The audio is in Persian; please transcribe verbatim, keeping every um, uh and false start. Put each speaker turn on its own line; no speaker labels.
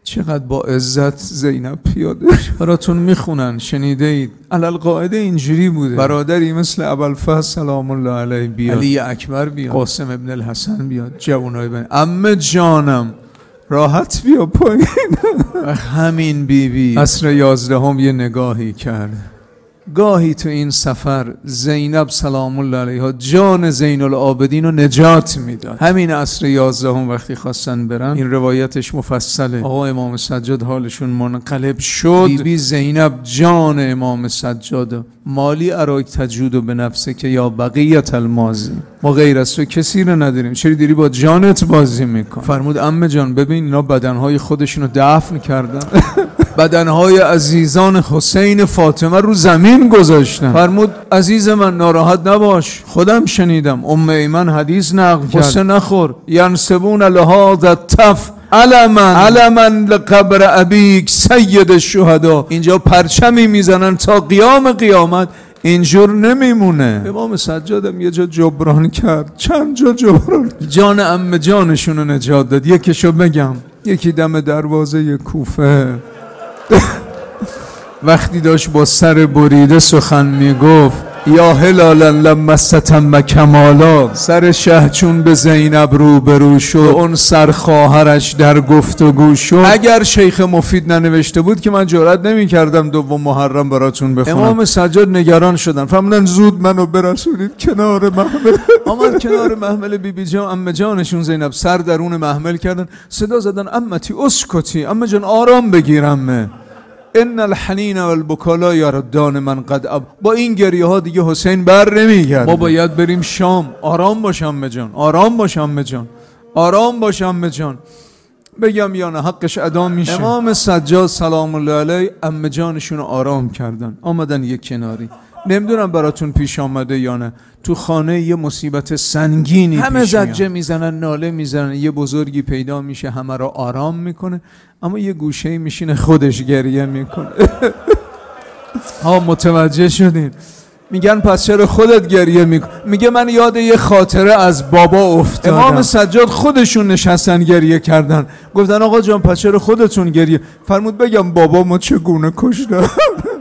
چقدر با عزت زینب پیاده براتون میخونن، شنیده اید. علل قاعده اینجوری بوده، برادری مثل ابوالفضل سلام الله علیه بیاد، علی اکبر بیاد، قاسم ابن الحسن بیاد، جوانای بن عمه جانم راحت بیا پایین. همین بیبی عصر یازدهم یه نگاهی کرد. گاهی تو این سفر زینب سلام الله علیها جان زین العابدین رو نجات میداد. همین عصر یازدهم وقتی خواستن برن، این روایتش مفصله، آقا امام سجاد حالشون منقلب شد، بی بی زینب جان امام سجاد مالی اراک تجود به نفسه که یا بقیت الماضی، ما غیر از تو کسی رو نداریم، چرا دیری با جانت بازی میکن؟ فرمود عمه جان ببین اینا بدنهای خودشونو دفن کردن، بدنهای عزیزان حسین فاطمه رو زمین گذاشتن. فرمود عزیز من ناراحت نباش، خودم شنیدم، ام ایمن حدیث نقل کرد، قصه نخور، ینسبون لهذا التف علما علما لقبر ابیک سید الشهدا، اینجا پرچمی میزنن تا قیام قیامت اینجور نمیمونه. امام سجادم یه جا جبران کرد، چند جا جبران، جان عمه جانشون رو نجات داد. یکیشو بگم، یکی دم دروازه کوفه وقتی داشت با سر بریده سخن میگفت، یا هلالا لما استتم کمالا، سر شه چون به زینب رو برو شد، اون سر خواهرش در گفتگو شد. اگر شیخ مفید ننوشته بود که من جرئت نمی کردم دوم محرم براتون بخونم. امام سجاد نگران شدن، فرمودن زود منو برسونید کنار محمل. آمد کنار محمل بی بی جان عمه جانشون زینب، سر درون محمل کردن، صدا زدن امتی اسکتی، عمه جان آرام بگیرم، ان الحنین والبکالا یردان من قد اب، با این گریه ها دیگه حسین بر نمیگرده، ما باید بریم شام. آرام باشم عمه جان، آرام باشم عمه جان، آرام باشم عمه جان، بگم یا نه حقش ادا میشه. امام سجاد سلام الله علیه عمه جانشون رو آرام کردن، آمدن یک کناری. نمیدونم براتون پیش آمده یا نه، تو خانه یه مصیبت سنگینی همه زجه میزنن، ناله میزنن، یه بزرگی پیدا میشه همه رو آرام میکنه، اما یه گوشه میشینه خودش گریه میکنه. ها متوجه شدین؟ میگن پس چرا خودت گریه میکنی؟ میگه من یاد یه خاطره از بابا افتادم. امام سجاد خودشون نشستن گریه کردن، گفتن آقا جان پس چرا خودتون گریه؟ فرمود بگم بابا ما چگونه کشتن.